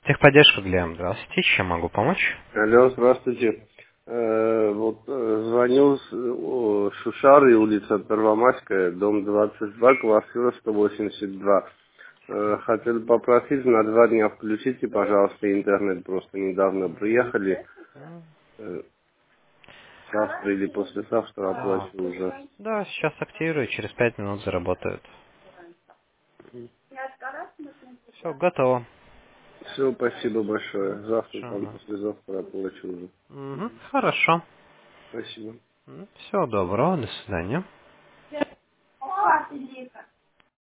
Техподдержка, Глеб. Здравствуйте. Чем могу помочь? Алло, здравствуйте. Звонил с Шушары, улица Первомайская, дом 22, квартира 182. Хотел попросить на 2 дня включите, пожалуйста, интернет. Просто недавно приехали. Э, Завтра или послезавтра Так. оплачу уже. Да, сейчас активирую, через 5 минут заработают. Все, готово. Все, спасибо большое. Завтра, там, Хорошо. послезавтра оплачу уже. Хорошо. Спасибо. Всего доброго, до свидания.